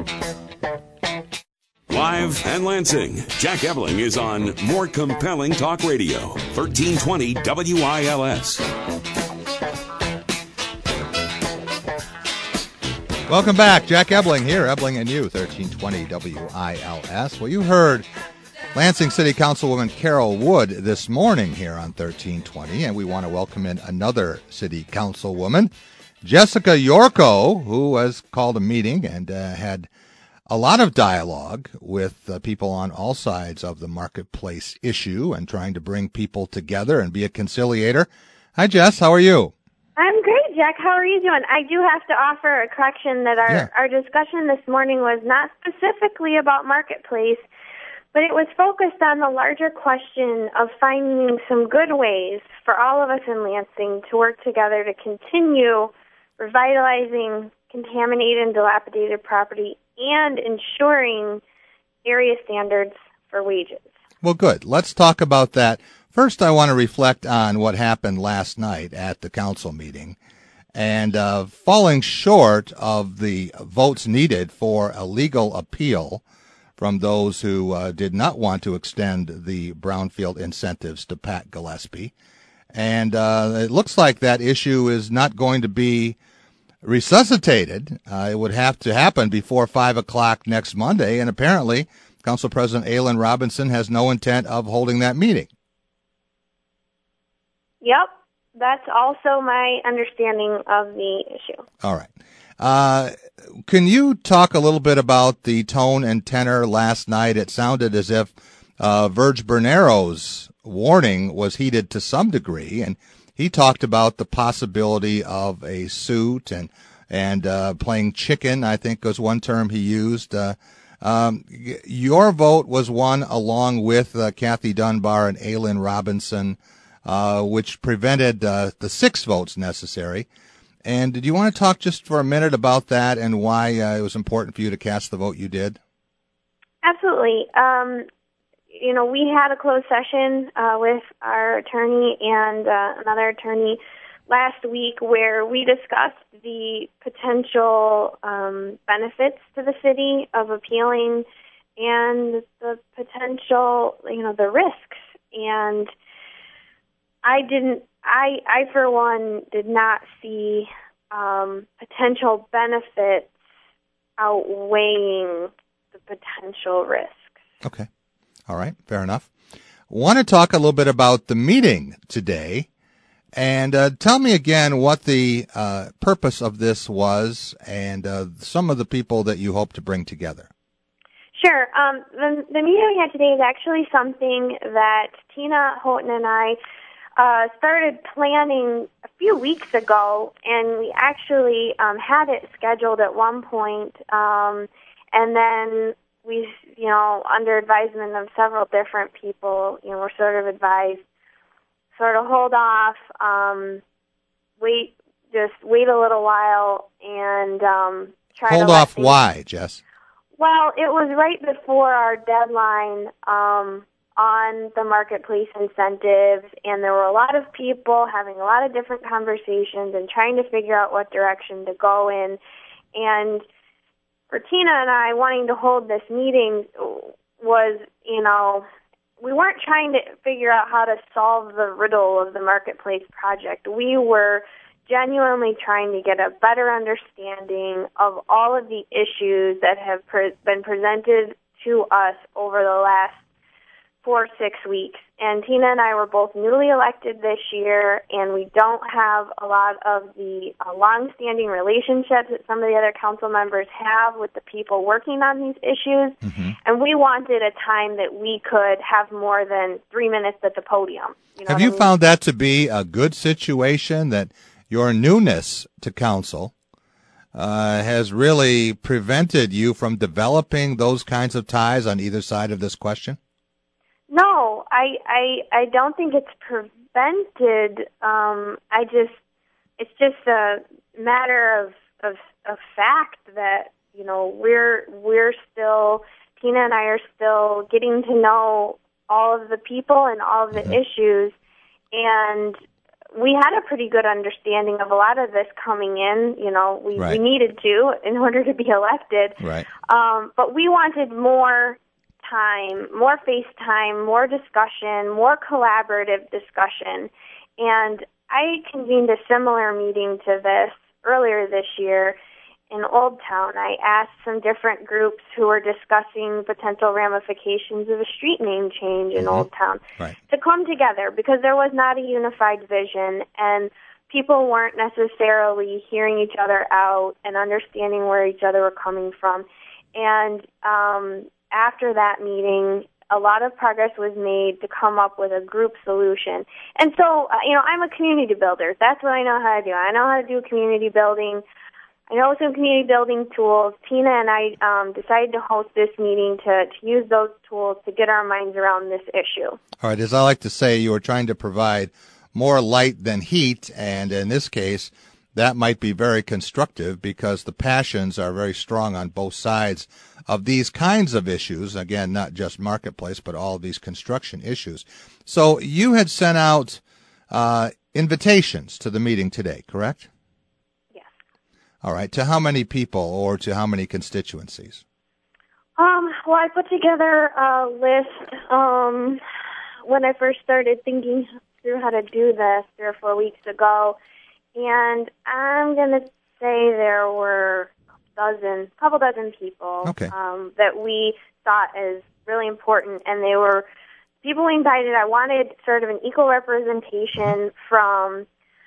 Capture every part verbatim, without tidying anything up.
Live and Lansing, Jack Ebling is on More Compelling Talk Radio, thirteen twenty W I L S. Welcome back. Jack Ebling here, Ebling and you, thirteen twenty W I L S. Well, you heard Lansing City Councilwoman Carol Wood this morning here on thirteen twenty, and we want to welcome in another City Councilwoman, Jessica Yorko, who has called a meeting and uh, had a lot of dialogue with uh, people on all sides of the marketplace issue and trying to bring people together and be a conciliator. Hi, Jess. How are you? I'm great, Jack. How are you doing? I do have to offer a correction that our, Yeah. our discussion this morning was not specifically about marketplace, but it was focused on the larger question of finding some good ways for all of us in Lansing to work together to continue revitalizing contaminated and dilapidated property and ensuring area standards for wages. Well, good. Let's talk about that. First, I want to reflect on what happened last night at the council meeting and uh, falling short of the votes needed for a legal appeal from those who uh, did not want to extend the brownfield incentives to Pat Gillespie. And uh, it looks like that issue is not going to be resuscitated. Uh, it would have to happen before five o'clock next Monday, and apparently Council President Aylin Robinson has no intent of holding that meeting. Yep, that's also my understanding of the issue. All right. Uh, can you talk a little bit about the tone and tenor last night? It sounded as if uh, Verge Bernero's warning was heeded to some degree, and he talked about the possibility of a suit and and uh, playing chicken, I think was one term he used. Uh, um, your vote was won along with uh, Kathy Dunbar and Aylin Robinson, uh, which prevented uh, the six votes necessary. And did you want to talk just for a minute about that and why uh, it was important for you to cast the vote you did? Absolutely. Um, you know, we had a closed session uh, with our attorney and uh, another attorney last week where we discussed the potential um, benefits to the city of appealing and the potential, you know, the risks. And I didn't, I, I for one, did not see um, potential benefits outweighing the potential risks. Okay. All right. Fair enough. Want to talk a little bit about the meeting today. And uh, tell me again what the uh, purpose of this was and uh, some of the people that you hope to bring together. Sure. Um, the, the meeting we had today is actually something that Tina Houghton and I uh, started planning a few weeks ago, and we actually um, had it scheduled at one point, um, and then we, you know, under advisement of several different people, you know, we're sort of advised sort of hold off, um, wait, just wait a little while, and um, try hold to off. Things... Why, Jess? Well, it was right before our deadline um, on the marketplace incentives, and there were a lot of people having a lot of different conversations and trying to figure out what direction to go in. And for Tina and I, wanting to hold this meeting was, you know, we weren't trying to figure out how to solve the riddle of the marketplace project. We were genuinely trying to get a better understanding of all of the issues that have pre- been presented to us over the last four, six weeks. And Tina and I were both newly elected this year, and we don't have a lot of the uh, long-standing relationships that some of the other council members have with the people working on these issues. Mm-hmm. And we wanted a time that we could have more than three minutes at the podium. You know Have what you I mean? found that to be a good situation, that your newness to council uh, has really prevented you from developing those kinds of ties on either side of this question? No, I, I, I don't think it's prevented. Um, I just, it's just a matter of, of, of fact that, you know, we're, we're still, Tina and I are still getting to know all of the people and all of the mm-hmm. issues. And we had a pretty good understanding of a lot of this coming in. You know, we, Right. we needed to in order to be elected. Right. Um, but we wanted more time, more face time, more discussion, more collaborative discussion. And I convened a similar meeting to this earlier this year in Old Town. I asked some different groups who were discussing potential ramifications of a street name change in Mhm. Old Town Right. to come together, because there was not a unified vision, and people weren't necessarily hearing each other out and understanding where each other were coming from. And um, after that meeting, a lot of progress was made to come up with a group solution. And so, uh, you know, I'm a community builder. That's what I know how to do. I know how to do community building. I know some community building tools. Tina and I um, decided to host this meeting to, to use those tools to get our minds around this issue. All right. As I like to say, you were trying to provide more light than heat, and in this case, that might be very constructive because the passions are very strong on both sides of these kinds of issues. Again, not just marketplace, but all of these construction issues. So you had sent out uh, invitations to the meeting today, correct? Yes. All right. To how many people or to how many constituencies? Um, well, I put together a list um, when I first started thinking through how to do this three or four weeks ago. And I'm going to say there were a dozen, couple dozen people Okay. um, that we thought as really important, and they were people we invited. I wanted sort of an equal representation from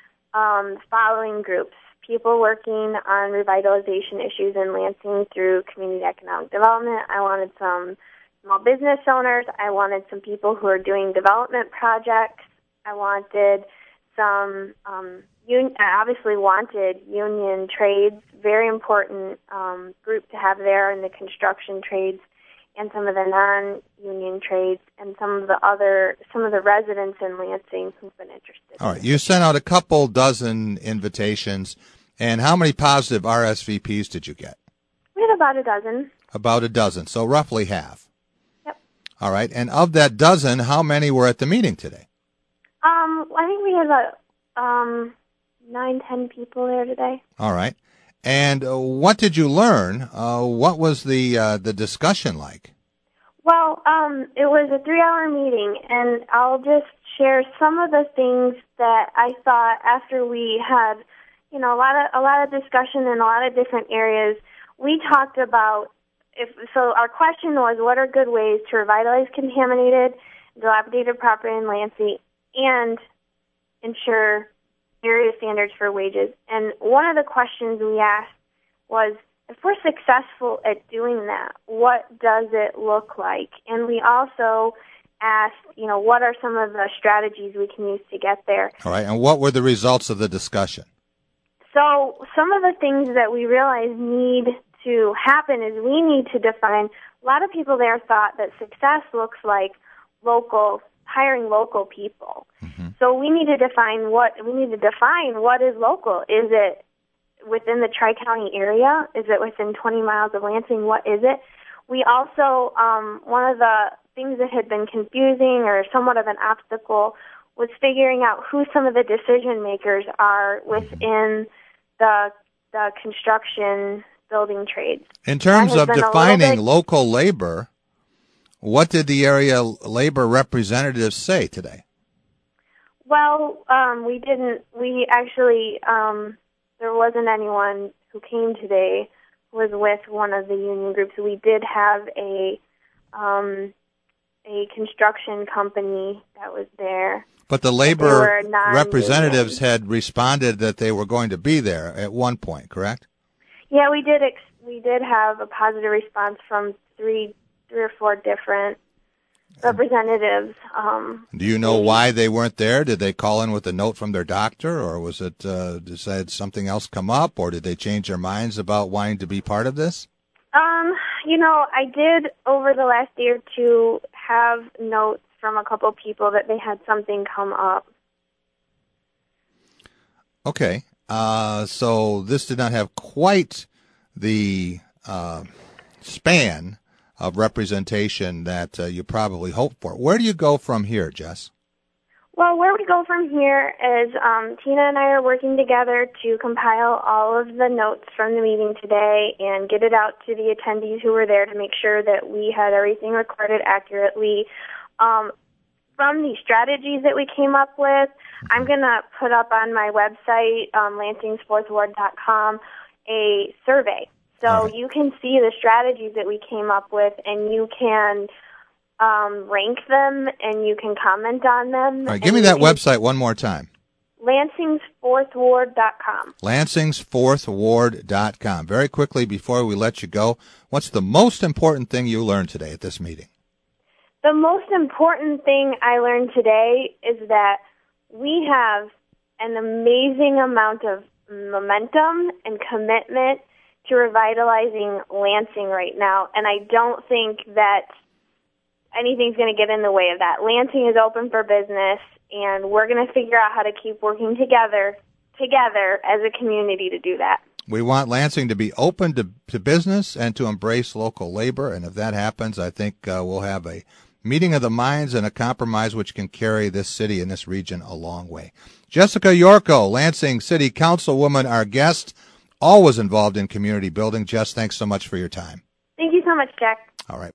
um, following groups: people working on revitalization issues in Lansing through community economic development. I wanted some small business owners. I wanted some people who are doing development projects. I wanted some um, Un- I obviously wanted union trades, very important um, group to have there in the construction trades, and some of the non-union trades, and some of the other, some of the residents in Lansing who've been interested. All right. You sent out a couple dozen invitations, and how many positive R S V Ps did you get? We had about a dozen. About a dozen, so roughly half. Yep. All right. And of that dozen, how many were at the meeting today? Um, I think we had about um, nine, ten people there today. All right. And uh, what did you learn? Uh, what was the uh, the discussion like? Well, um, it was a three-hour meeting, and I'll just share some of the things that I thought after we had, you know, a lot of a lot of discussion in a lot of different areas. We talked about if so. Our question was, what are good ways to revitalize contaminated, dilapidated property in Lansing and ensure various standards for wages? And one of the questions we asked was, if we're successful at doing that, what does it look like? And we also asked, you know, what are some of the strategies we can use to get there? All right. And what were the results of the discussion? So some of the things that we realized need to happen is we need to define, a lot of people there thought that success looks like local, hiring local people. Mm-hmm. So we need to define what, we need to define what is local. Is it within the Tri-County area? Is it within twenty miles of Lansing? What is it? We also, um, one of the things that had been confusing or somewhat of an obstacle was figuring out who some of the decision makers are within the the construction building trades. In terms That has of been a defining little bit- local labor, what did the area labor representatives say today? Well, um, we didn't, we actually, um, there wasn't anyone who came today who was with one of the union groups. We did have a, um, a construction company that was there. But the They labor were non-union. representatives had responded that they were going to be there at one point, correct? Yeah, we did, ex- we did have a positive response from three, three or four different representatives. Um, Do you know why they weren't there? Did they call in with a note from their doctor, or was it uh, decided something else come up, or did they change their minds about wanting to be part of this? Um, you know, I did over the last day or two have notes from a couple people that they had something come up. Okay, uh, so this did not have quite the uh, span of representation that uh, you probably hoped for. Where do you go from here, Jess? Well, where we go from here is um, Tina and I are working together to compile all of the notes from the meeting today and get it out to the attendees who were there to make sure that we had everything recorded accurately. Um, from the strategies that we came up with, I'm going to put up on my website, um, Lansing's fourth ward dot com, a survey. So right. You can see the strategies that we came up with, and you can um, rank them, and you can comment on them. All right, give me that website one more time. Lansing's fourth ward dot com. Lansing's fourth ward dot com. Very quickly, before we let you go, what's the most important thing you learned today at this meeting? The most important thing I learned today is that we have an amazing amount of momentum and commitment to revitalizing Lansing right now, and I don't think that anything's going to get in the way of that. Lansing is open for business, and we're going to figure out how to keep working together, together as a community to do that. We want Lansing to be open to, to business and to embrace local labor, and if that happens, I think uh, we'll have a meeting of the minds and a compromise which can carry this city and this region a long way. Jessica Yorko, Lansing City Councilwoman, our guest, always involved in community building. Jess, thanks so much for your time. Thank you so much, Jack. All right.